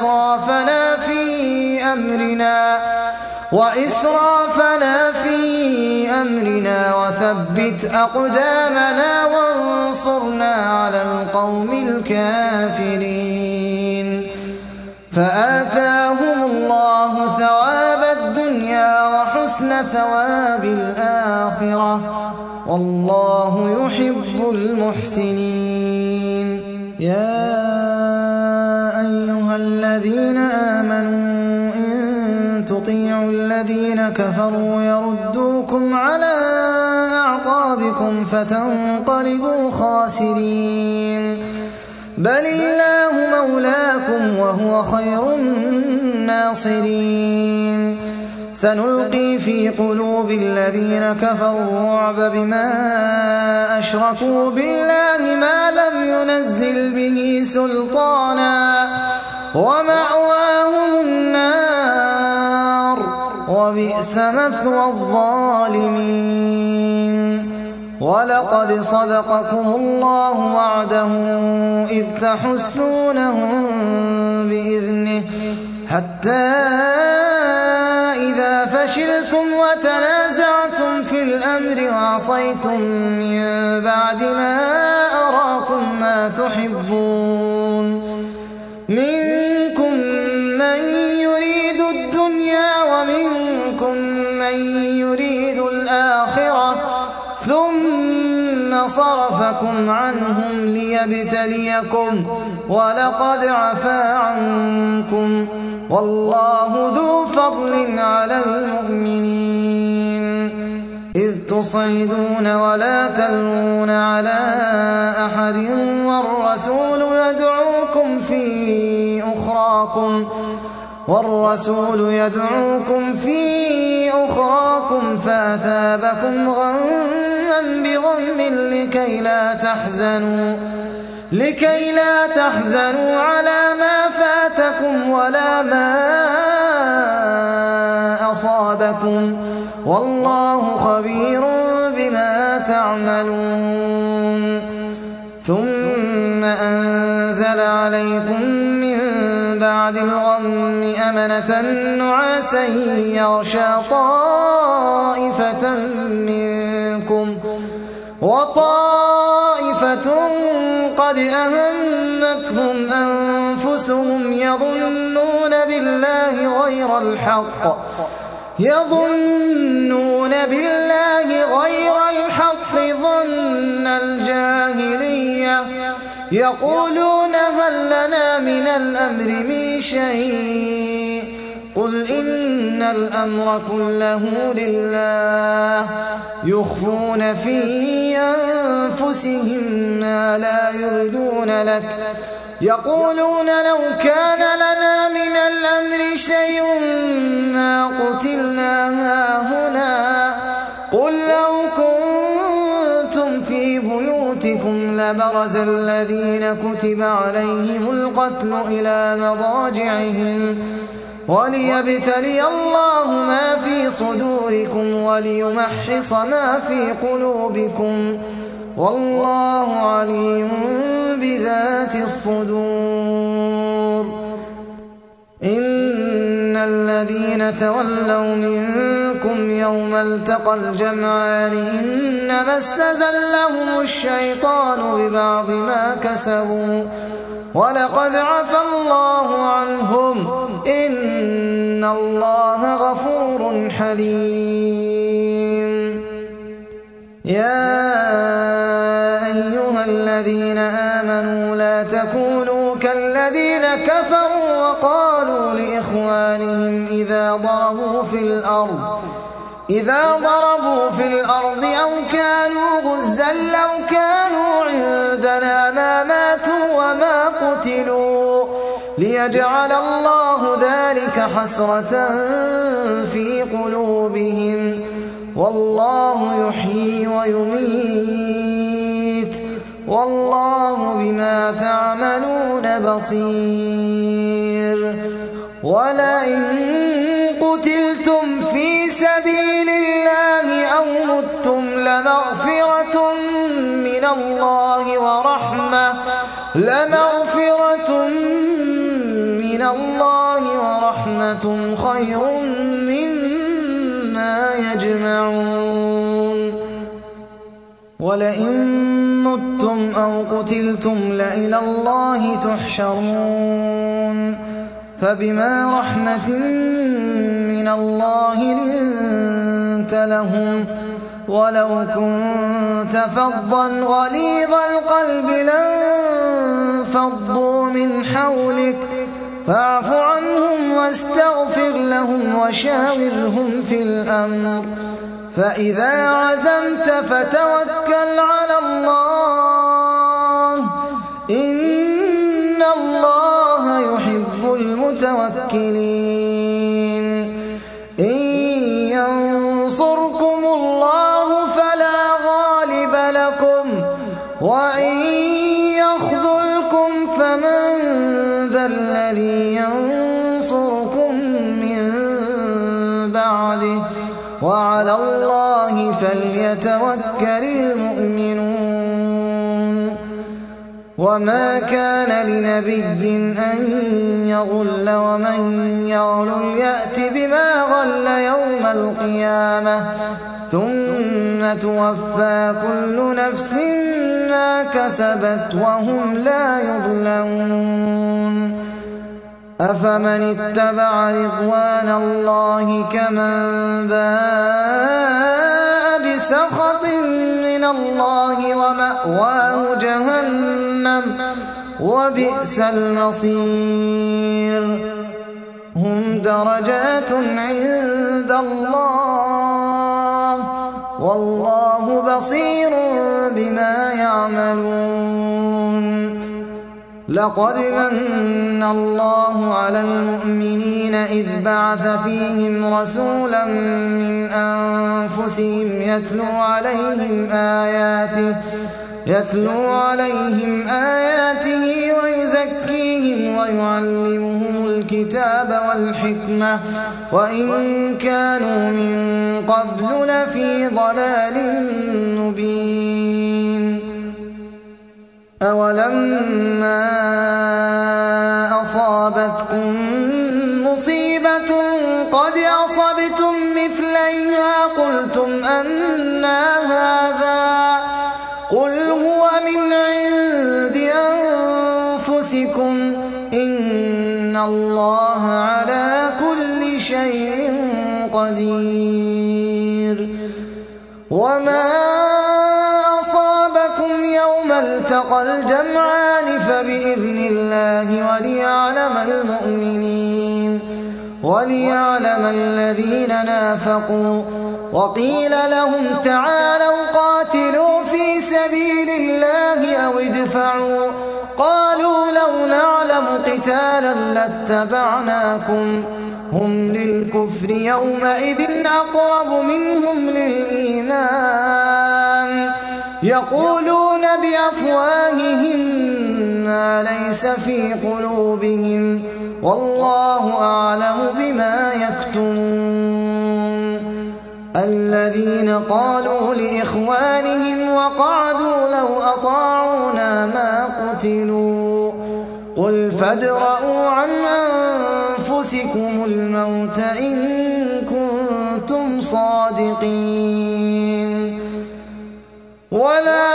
وإسرافنا في أمرنا وثبت أقدامنا وانصرنا على القوم الكافرين. فآتاهم الله ثواب الدنيا وحسن ثواب الآخرة والله يحب المحسنين. يا أيها الذين آمنوا إن تطيعوا الذين كفروا يردوكم على أعقابكم فتنقلبوا خاسرين. بل الله مولاكم وهو خير الناصرين. سنلقي في قلوب الذين كفروا الرعب بما أشركوا بالله ما لم ينزل به سلطانا ومأواهم النار وبئس مثوى الظالمين. ولقد صدقكم الله وعده إذ تحسونهم بإذنه حتى إذا فشلتم وتنازعتم في الأمر وعصيتم من بعد ما أراكم ما تحبون منكم من يريد الدنيا ومنكم من يريد الآخرة ثم صرفكم عنهم ليبتليكم ولقد عفا عنكم والله ذو فضل على المؤمنين. إذ تصعدون ولا تلوون على أحد والرسول يدعوكم في أخراكم فأثابكم غما بغم لكي لا تحزنوا على ما فاتكم ولا ما أصابكم والله خبير بما تعملون. ثم أنزل عليكم من بعد الغم أمنة نعاسا يغشى طائفة منكم وطائفة قد أهمتهم أنفسهم يظنون بالله غير الحق ظن الجاهلية يقولون هل لنا من الأمر من شيء قل إن الأمر كله لله يخفون في أنفسهم ما لا يبدون لك يقولون لو كان لنا من الأمر شيء ما قتلنا هاهنا قل لو كنتم في بيوتكم لبرز الذين كتب عليهم القتل إلى مضاجعهم وليبتلي الله ما في صدوركم وليمحص ما في قلوبكم والله عليم بذات الصدور. إن الذين تولوا منكم يوم التقى الجمعان إنما استزلهم الشيطان ببعض ما كسبوا ولقد عفى الله عنهم إن الله غفور حليم. يا أيها الذين آمنوا لا تكونوا كالذين كفروا وقالوا لإخوانهم إذا ضربوا في الأرض أو كانوا غزا لو كانوا عندنا ما ماتوا وما قتلوا ليجعل الله ذلك حسرة في قلوبهم والله يحيي ويميت والله بما تعملون بصير ولئن قتلتم في سبيل الله أو متم لمغفرة من الله ورحمة خير مما يجمعون ولئن متم أو قتلتم لإلى الله تحشرون فبما رحمة من الله لنت لهم ولو كنت فظا غليظ القلب لانفضوا من حولك فاعف عنهم واستغفر لهم وشاورهم في الأمر فإذا عزمت فتوكل على الله إن الله يحب المتوكلين إن ينصركم الله فلا غالب لكم وإن يخذلكم فمن ذا الذي ينصركم من بعده وعلى الله فليتوكل المؤمنون وما كان لنبي أن يغل ومن يغل يأت بما غل يوم القيامة ثم توفى كل نفس ما كسبت وهم لا يظلمون أفمن اتبع رضوان الله كمن باء بسخط من الله ومأواه جهنم وبئس المصير هم درجات عند الله والله بصير بما يعملون لقد من الله على المؤمنين إذ بعث فيهم رسولا من أنفسهم يتلو عليهم آياته ويزكيهم ويعلمهم الكتاب والحكمة وإن كانوا من قبل لفي ضلال مبين أولما أصابتكم مصيبة قد أصبتم مثليها قلتم أنى هذا قل هو من عند أنفسكم إن الله على كل شيء قدير وما أصابكم يوم التقى الجمعان فبإذن الله وليعلم الذين نافقوا وقيل لهم تعالوا قاتلوا في سبيل الله أو ادفعوا قالوا لو نعلم قتالا لاتبعناكم هم للكفر يومئذ أقرب منهم للإيمان يقولون بأفواههم ما ليس في قلوبهم والله أعلم بما يكتمون الذين قالوا لإخوانهم وقعدوا لو أطاعونا ما قتلوا قل فادرءوا عن أنفسكم الموت إن كنتم صادقين ولا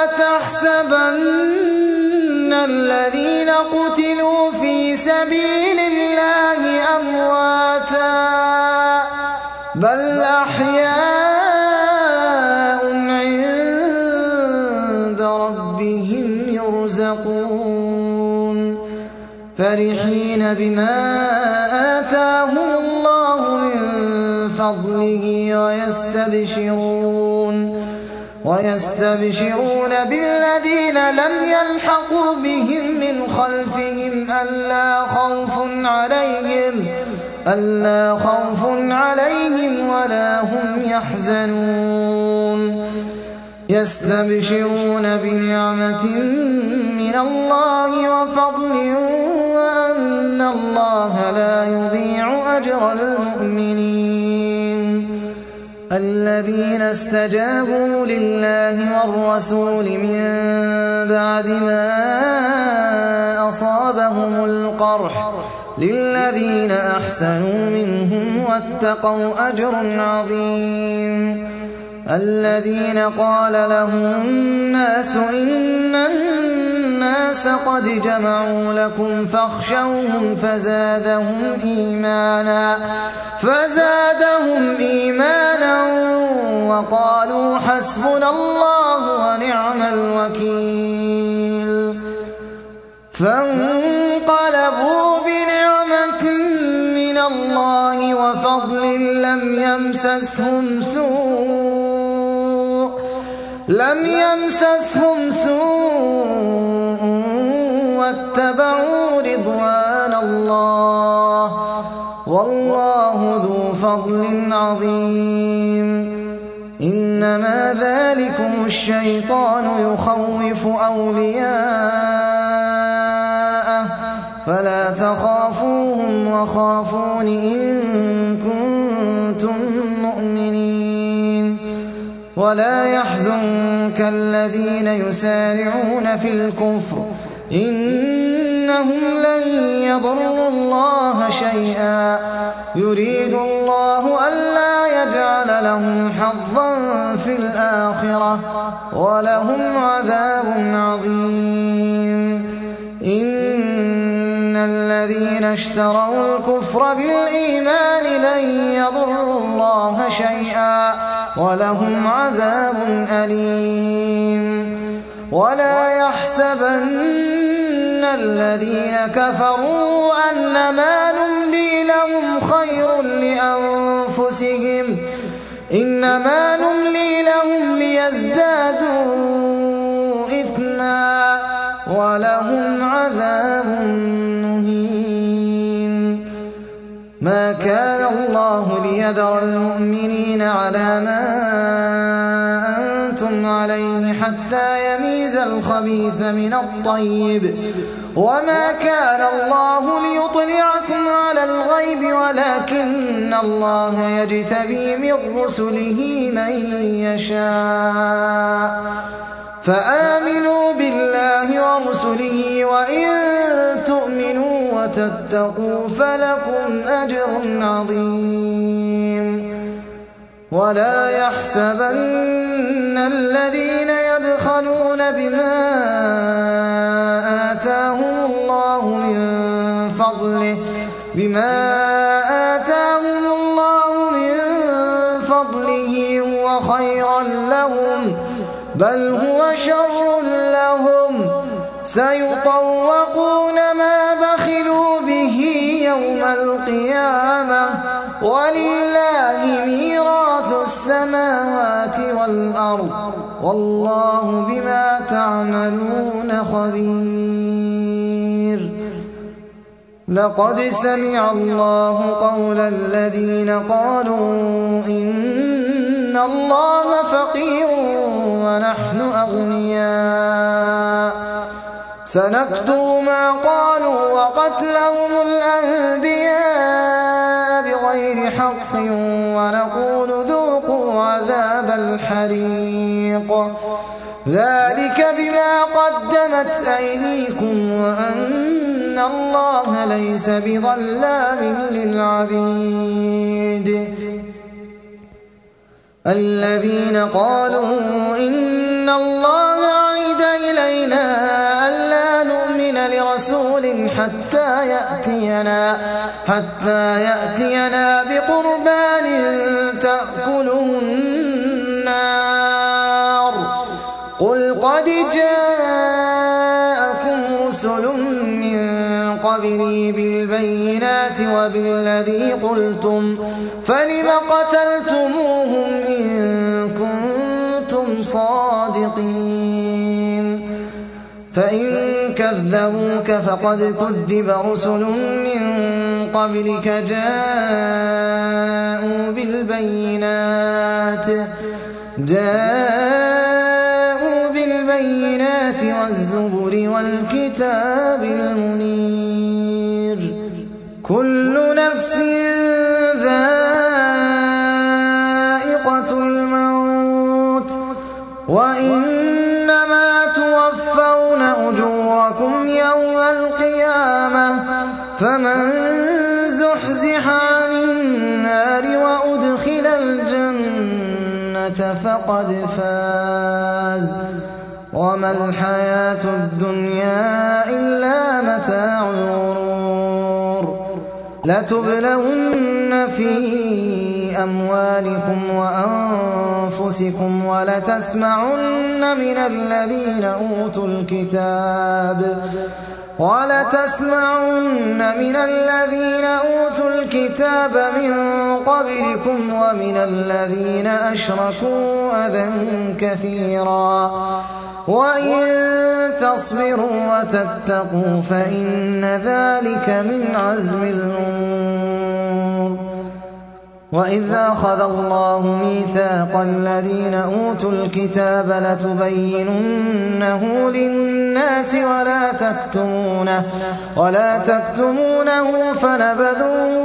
تحسبن الذين قتلوا في سبيل الله أمواتا بل أحياء عند ربهم يرزقون فرحين بما آتاهم الله من فضله ويستبشرون بالذين لم يلحقوا بهم من خلفهم ألا خوف عليهم ولا هم يحزنون يستبشرون بنعمة من الله وفضل وأن الله لا يضيع أجر المؤمنين الذين استجابوا لله والرسول من بعد ما أصابهم القرح للذين أحسنوا منهم واتقوا أجر عظيم الذين قال لهم الناس إن الناس قد جمعوا لكم فاخشوهم فزادهم إيمانا وقالوا حسبنا الله ونعم الوكيل فانقلبوا بنعمة من الله وفضل لم يمسسهم سوء واتبعوا رضوان الله والله ذو فضل عظيم إنما ذلكم الشيطان يخوف أولياءه فلا تخافوهم وخافون إن كنتم مؤمنين ولا يحزنك الذين يسارعون في الكفر إنهم لن يضروا الله شيئا يريد الله ألا يجعل لهم حظا في الآخرة ولهم عذاب عظيم إن الذين اشتروا الكفر بالإيمان لن يضروا الله شيئا ولهم عذاب أليم ولا يحسبن الذين كفروا أنما نملي لهم خير لأنفسهم إنما نملي لهم ليزدادوا إثما ولهم عذاب مهين ما كان الله ليذر المؤمنين على ما أنتم عليه حتى يميز الخبيث من الطيب وما كان الله ليطلعكم على الغيب ولكن الله يجتبي من رسله من يشاء فآمنوا بالله ورسله وإن تؤمنوا وتتقوا فلكم أجر عظيم ولا يحسبن الذين يبخلون بما آتاهم الله من فضله هو خيرا لهم بل هو شر لهم سيطوقون ما بخلوا به يوم القيامة ولله ميراث السماوات والأرض والله بما تعملون خبير لقد سمع الله قول الذين قالوا إن الله فقير ونحن أغنياء سنكتب ما قالوا وقتلهم الأنبياء بغير حق ونقول ذوقوا عذاب الحريق ذلك بما قدمت أيديكم وأن الله ليس بظلام للعبيد الذين قالوا إن الله عهد إلينا ألا نؤمن لرسول حتى يأتينا بقربان تأكله النار قل قد جاءكم رسل من قبلي بالبينات وبالذي قلتم فلم قتلتموهم إن كنتم صادقين فإن كذبوك فقد كذب رسل من قبلك جاءوا بالبينات والزبر والكتاب المنير كل نفس ذائقة الموت وإنما توفون أجوركم يوم القيامة فمن زحزح عن النار وأدخل الجنة فقد فاز وما الحياة الدنيا إلا متاع الغرور لتبلون في أموالكم وأنفسكم ولتسمعن من الذين أوتوا الكتاب من قبلكم ومن الذين أشركوا أذى كثيرا وإن تصبروا وتتقوا فإن ذلك من عزم الأمور وإذ أخذ الله ميثاق الذين أوتوا الكتاب لتبيننه للناس ولا تكتمونه فنبذوه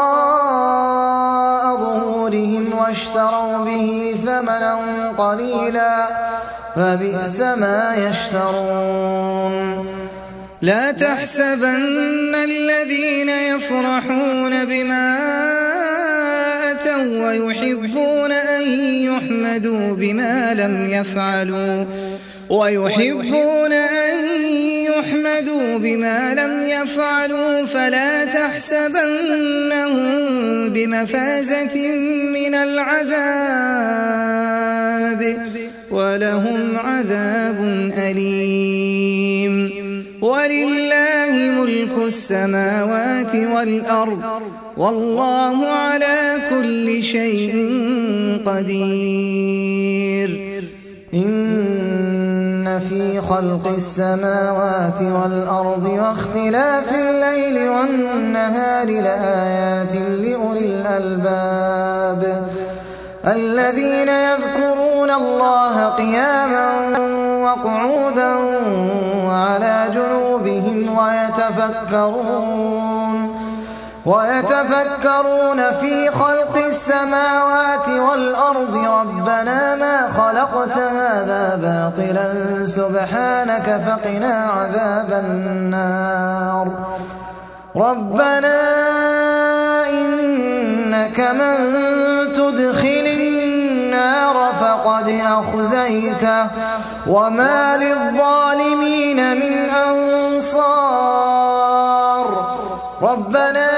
وراء ظهورهم واشتروا به ثمنا قليلا فبئس ما يشترون لا تحسبن الذين يفرحون بما أتوا ويحبون أن يحمدوا بما لم يفعلوا فلا تحسبنهم بمفازة من العذاب ولهم عذاب أليم ولله ملك السماوات والأرض والله على كل شيء قدير إن في خلق السماوات والأرض واختلاف الليل والنهار لآيات لأولي الألباب الذين يذكرون الله قياما وقعودا وعلى جنوبهم ويتفكرون في خلق السماوات والأرض ربنا ما خلقت هذا باطلا سبحانك فقنا عذاب النار ربنا إنك من تدخل النار فقد أخزيته وما للظالمين من أنصار ربنا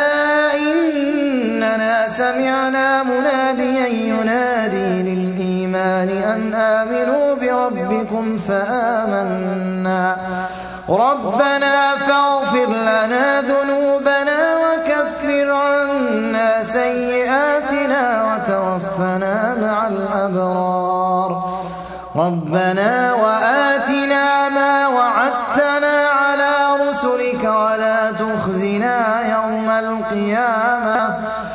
إننا سمعنا مناديا ينادي للإيمان أن آمنوا بربكم فآمنا ربنا فاغفر لنا ذنوبنا وكفر عنا سيئاتنا وتوفنا مع الأبرار ربنا وآتنا ما وعدتنا على رسلك ولا تخزنا يوم القيامة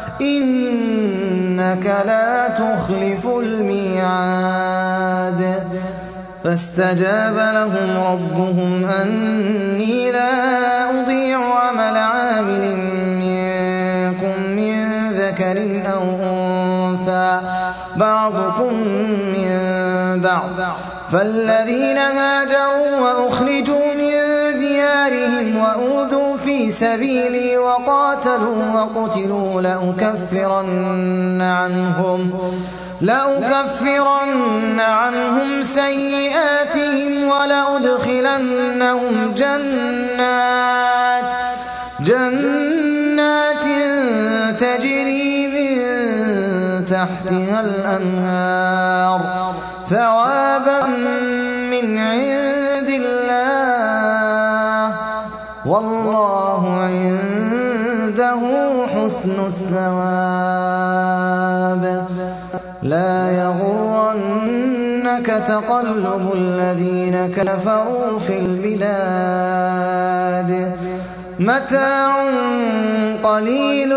إنك لا تخلف الميعاد فاستجاب لهم ربهم أني لا أضيع عمل عامل منكم من ذكر أو أنثى بعضكم من بعض فالذين هاجروا وأخرجوا من ديارهم وأوذوا في سبيلي وقاتلوا وقتلوا لأكفرن عنهم سيئاتهم ولأدخلنهم جنات تجري من تحتها الأنهار ثوابا من عند الله والله عنده حسن الثواب لا يغرنك يغرنك تقلب الذين كفروا في البلاد متاع قليل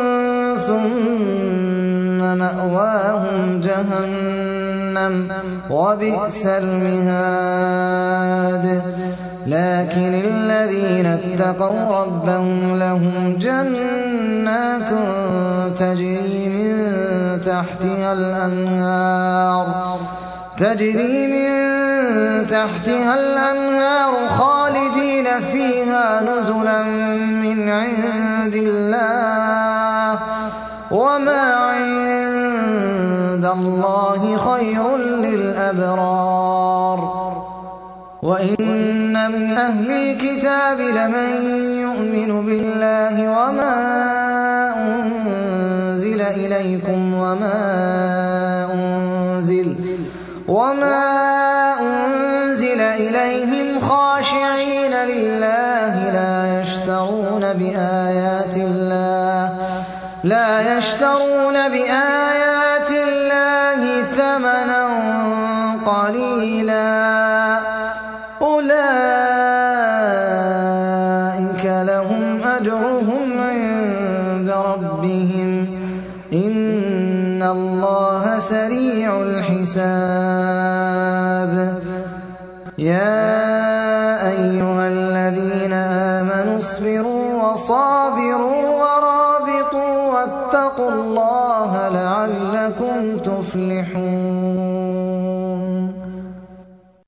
ثم مأواهم جهنم وبئس المهاد لكن الذين اتقوا ربهم لهم جنات تجري من تحتها الأنهار خالدين فيها نزلا من عند الله وما عند الله خير للأبرار وإن من أهل الكتاب لمن يؤمن بالله وما أنزل إليكم وما أنزل إليهم خاشعين لله لا يشترون بآيات الله ثمنا قليلا أولئك لهم أجرهم عند ربهم إن الله سريع الحساب يا أيها الذين آمنوا اصبروا وصابروا ورابطوا واتقوا